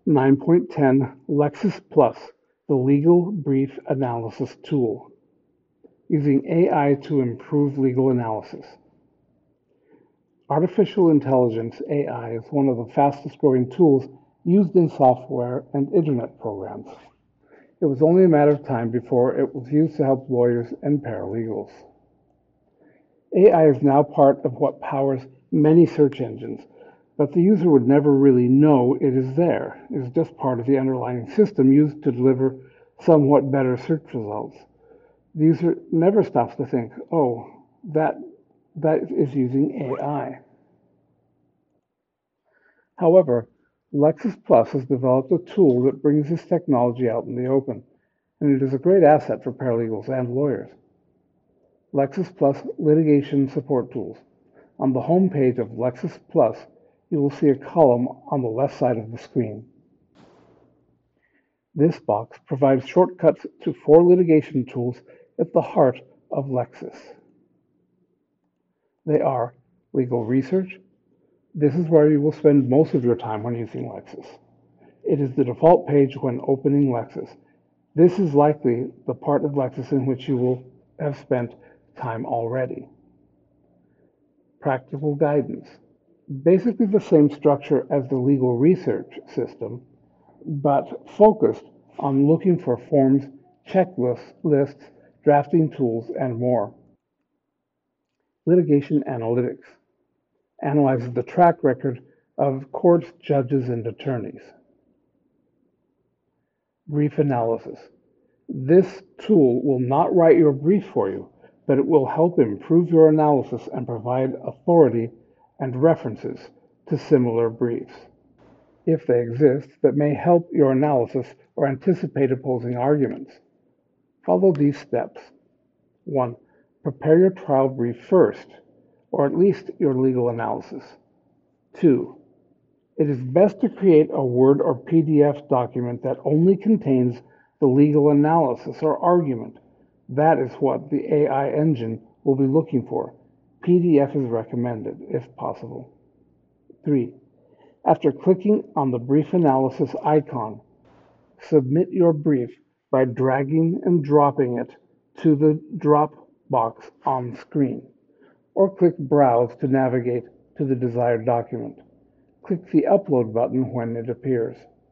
9.10 Lexis Plus, the Legal Brief Analysis Tool, using AI to improve legal analysis. Artificial intelligence, AI, is one of the fastest growing tools used in software and internet programs. It was only a matter of time before it was used to help lawyers and paralegals. AI is now part of what powers many search engines, but the user would never really know it is there. It is just part of the underlying system used to deliver somewhat better search results. The user never stops to think, oh, that is using AI. However, Lexis Plus has developed a tool that brings this technology out in the open, and it is a great asset for paralegals and lawyers. Lexis Plus Litigation Support Tools. On the home page of Lexis Plus, you will see a column on the left side of the screen. This box provides shortcuts to 4 litigation tools at the heart of Lexis. They are legal research. This is where you will spend most of your time when using Lexis. It is the default page when opening Lexis. This is likely the part of Lexis in which you will have spent time already. Practical guidance. Basically the same structure as the legal research system, but focused on looking for forms, checklists, drafting tools, and more. Litigation analytics analyzes the track record of courts, judges, and attorneys. Brief analysis. This tool will not write your brief for you, but it will help improve your analysis and provide authority and references to similar briefs, if they exist, that may help your analysis or anticipate opposing arguments. Follow these steps. 1. Prepare your trial brief first, or at least your legal analysis. 2. It is best to create a Word or PDF document that only contains the legal analysis or argument. That is what the AI engine will be looking for. PDF is recommended, if possible. 3. After clicking on the brief analysis icon, submit your brief by dragging and dropping it to the drop box on screen, or click Browse to navigate to the desired document. Click the Upload button when it appears.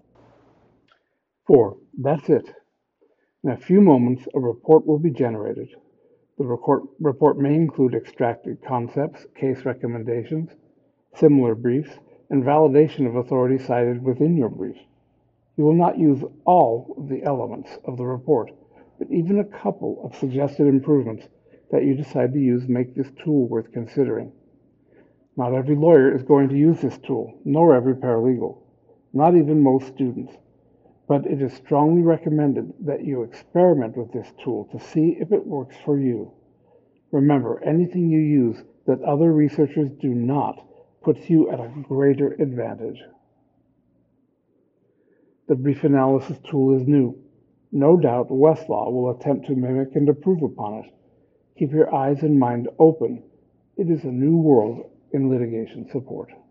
4. That's it. In a few moments, a report will be generated. The report may include extracted concepts, case recommendations, similar briefs, and validation of authority cited within your brief. You will not use all the elements of the report, but even a couple of suggested improvements that you decide to use make this tool worth considering. Not every lawyer is going to use this tool, nor every paralegal, not even most students. But it is strongly recommended that you experiment with this tool to see if it works for you. Remember, anything you use that other researchers do not puts you at a greater advantage. The brief analysis tool is new. No doubt Westlaw will attempt to mimic and improve upon it. Keep your eyes and mind open. It is a new world in litigation support.